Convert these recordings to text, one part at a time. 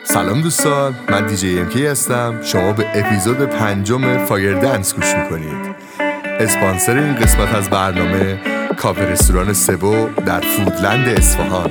سلام دوستان، من دیجی ام کی هستم. شما به اپیزود 5 فایر دنس گوش میکنید. اسپانسر این قسمت از برنامه کافه رستوران سبو در فودلند اصفهان.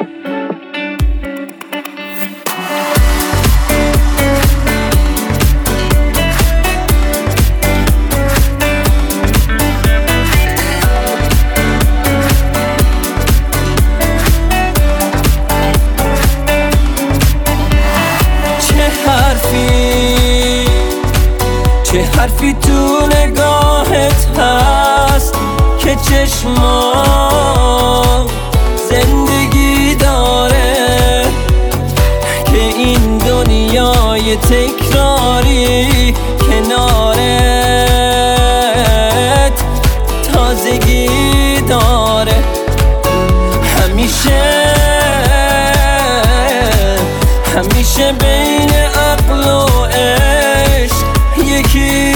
چه حرفی تو نگاهت هست که چشمام زندگی داره، که این دنیای تکراری کنارت تازگی داره. همیشه بین عقل و عشق یکی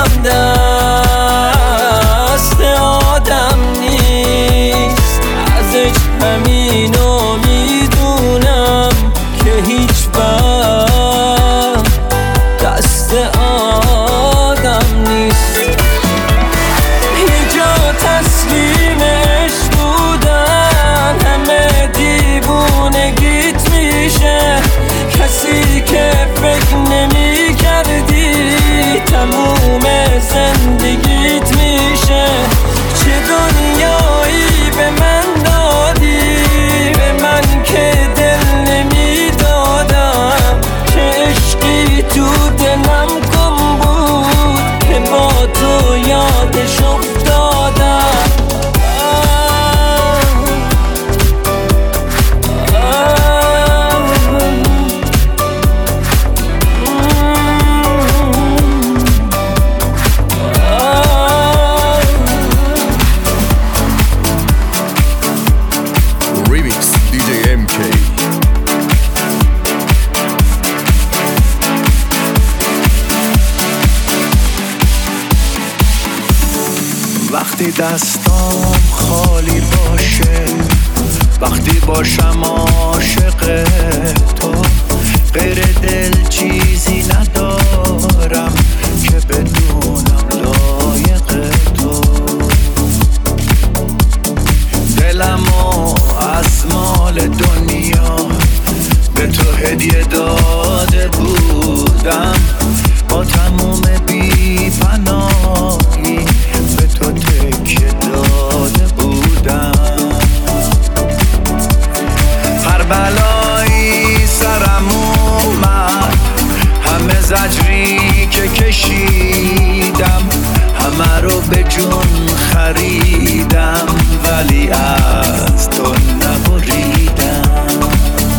همدست آدم نیست. ازش همینو میدونم که هیچ وقت دست آدم نیست. یه جا تسلیم عشق بودن همه دیوونگیت میشه، کسی که فکر نمی کردی تموم زندگیت میشه. چه دنیایی به من دادی، به من که دل نمیدادم، چه عشقی تو دلم گم بود که با تو یادش افتادم. وقتی دستام خالی باشه، وقتی باشم عاشق تو، غیر دل چیزی ندارم که بدونم لایق تو. دلمو از مال دنیا به تو هدیه داده بودم، با تموم بی پناهی به تو تکیه داده بودم. هر بلایی سرم اومد، همه زجری که کشیدم، همه رو به جون خریدم، ولی از تو نبریدم.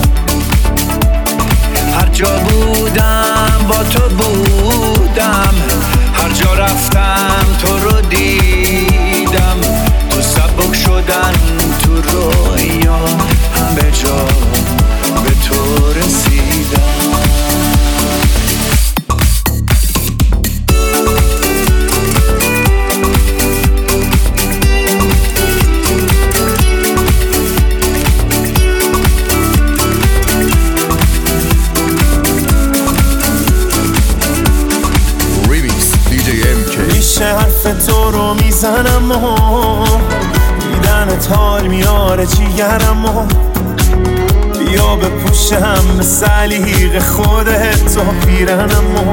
هر جا بودم با تو بودم، هر جا رفتم تو رو دیدم، تو سبک شدن تو رویا همه جا به تو رسیدم. حرف تو رو میزنم و دیدنت حال میاره جیگرم، بیا بپوشم به سلیق خودت تو پیرنم.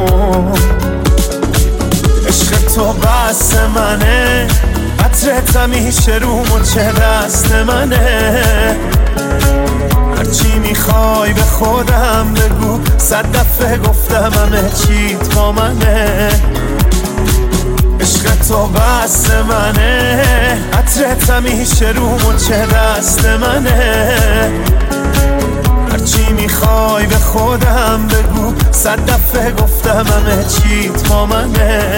عشق تو بس منه، عطرت همیشه روم و چه دست منه. هرچی میخوای به خودم بگو، 100 دفعه گفتم همه چیت با منه. عشق تو بس منه، عطرت همیشه روم و چه دست منه. هرچی میخوای به خودم بگو، 100 دفعه گفتم همه چیت با منه.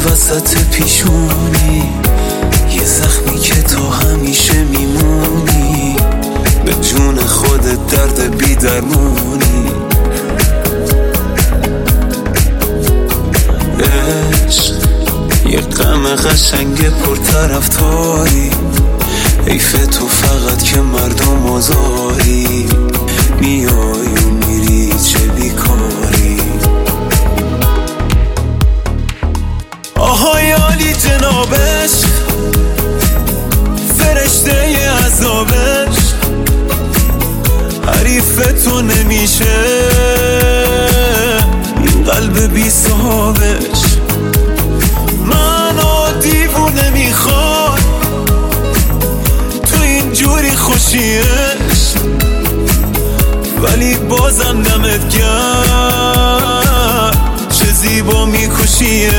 وسط پیشونی، یه زخمی که تو همیشه میمونی. قشنگ پرطرفداری، حیف تو فقط که مردم آزاری، میای و میری چه بیکاری. آهای عالی جنابش، فرشته عذابش، حریف تو نمیشه این قلب بی صاحبش. منو دیوونه میخواد تو اینجوری خوشیش، ولی بازم دمت گرم چه زیبا میکشیش.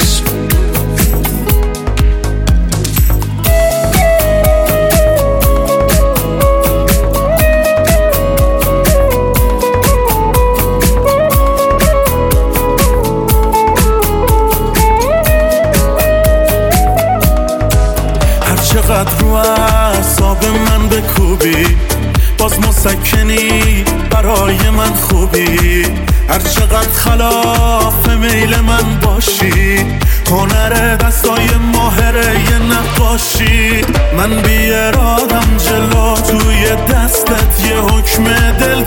چقدر رو اعصاب من بکوبی، باز مسکنی برای من خوبی. هر چقدر خلاف میل من باشی، هنر دستای ماهره یه نقاشی. من بی ارادم جلو توی دستت یه حکم دل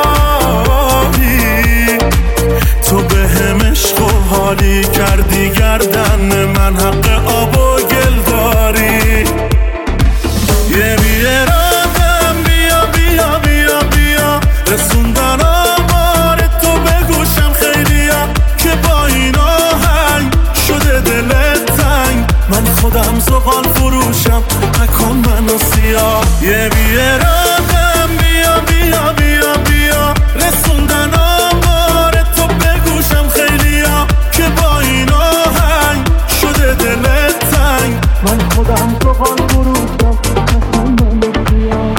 داری. تو به هم عشق و حالی کردی، گردن من حق آب و گل داری. یه بی ارادم بیا بیا بیا بیا، رسوندن آمار تو بگوشم خیلیا، که با این آهنگ شده دلت تنگ. من خودم زغال فروشم نکن منو سیاه. یه بی ارادم بیا بیا بیا بیا، رسوندن آمار تو بگوشم خیلیا، که با این آهنگ شده دلت تنگ. من خودم زغال فروشم نکن منو سیاه.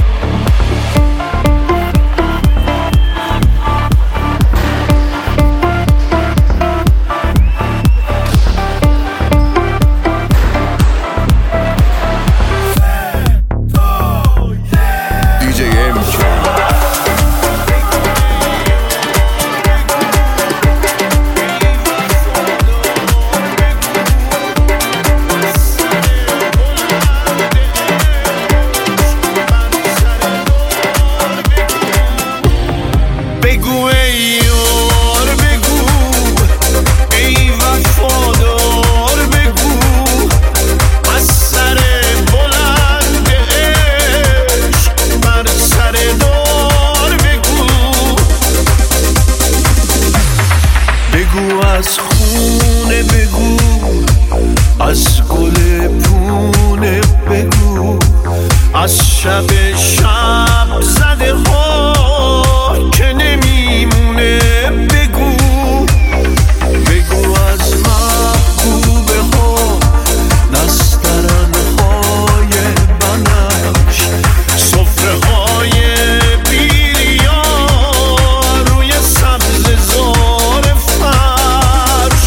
از خونه بگو، از گل پونه بگو، از شب شب زده ها که نمیمونه بگو. بگو از محبوبه ها، نسترن های بنفش، سفره های بیریا روی سبز زار فرش.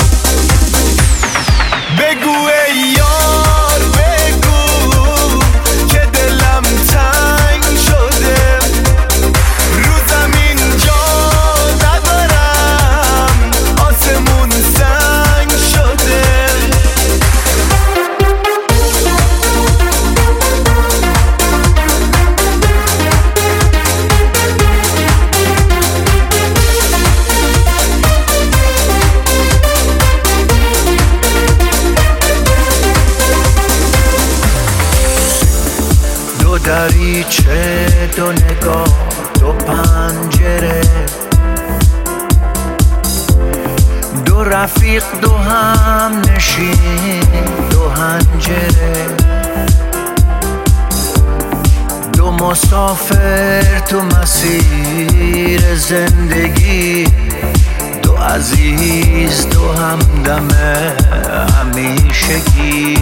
بگو ای یار بگو که دلم تنگ شده، رو زمین جا ندارم، آسمون سنگ شده. دو دریچه، دو نگاه، دو پنجره، دو رفیق، دو هم نشین، دو هنجره، دو مسافر تو مسیر زندگی، دو عزیز، دو همدم همیشگی.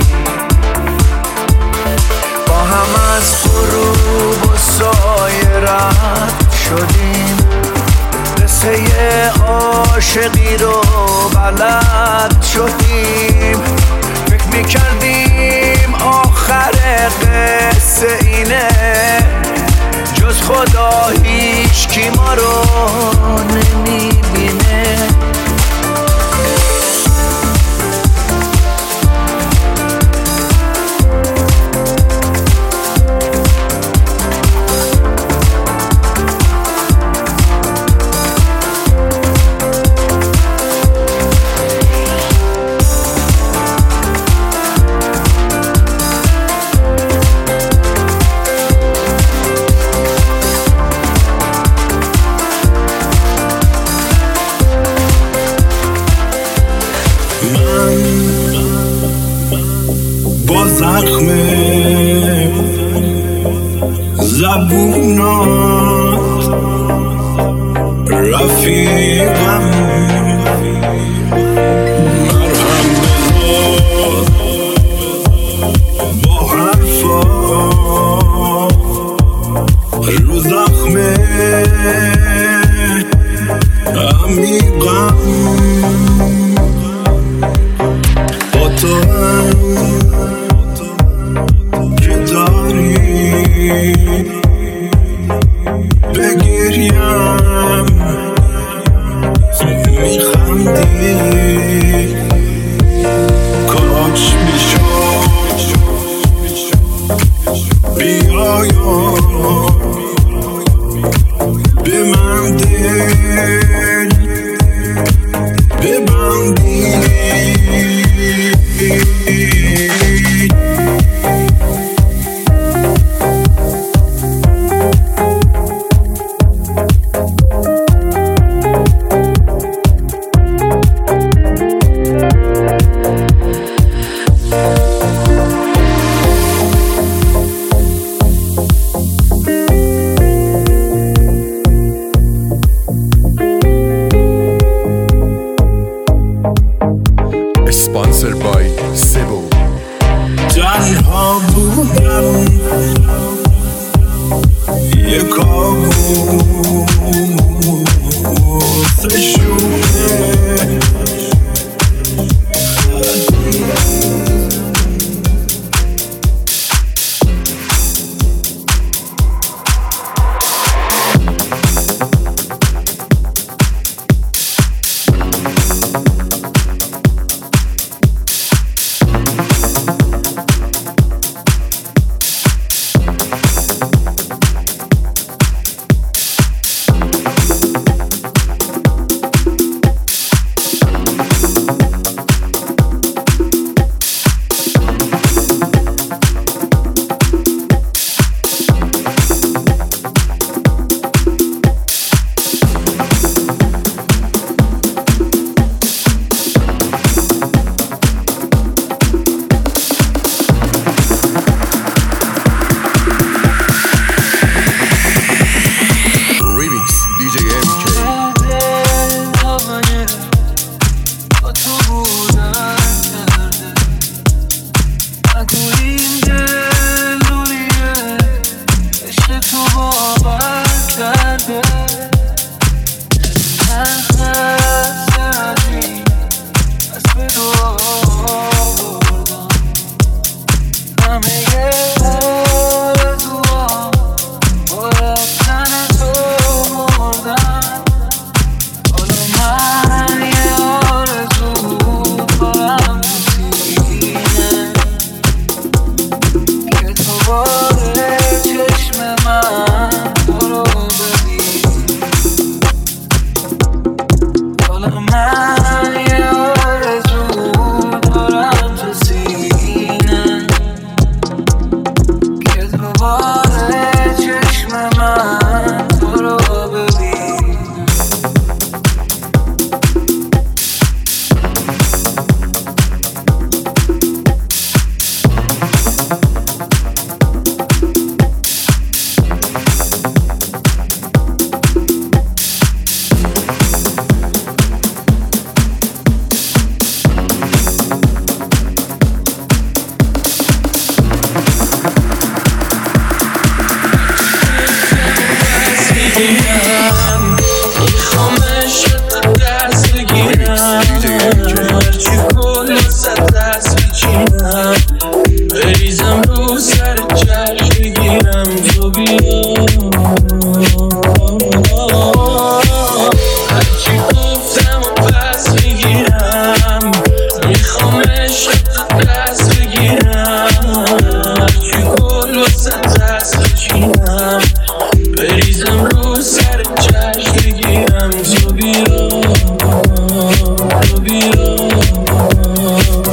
با هم از غروب و سایه رد شدیم، قصه عاشقی رو بلد شدیم. فکر میکردیم آخر قصه اینه، جز خدا هیچ کی ما رو نمیبینه. خیابونات رفیقم مرهم بذار با حرفا رو زخمه عمیقم با تو که داری بگیریم میخندی کاش میشد بیایم به من دل ببندی Sponsored by Sebo. تنها بودم یه کابوس شومه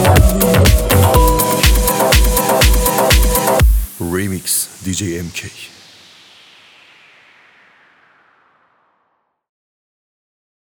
Remix DJ MK.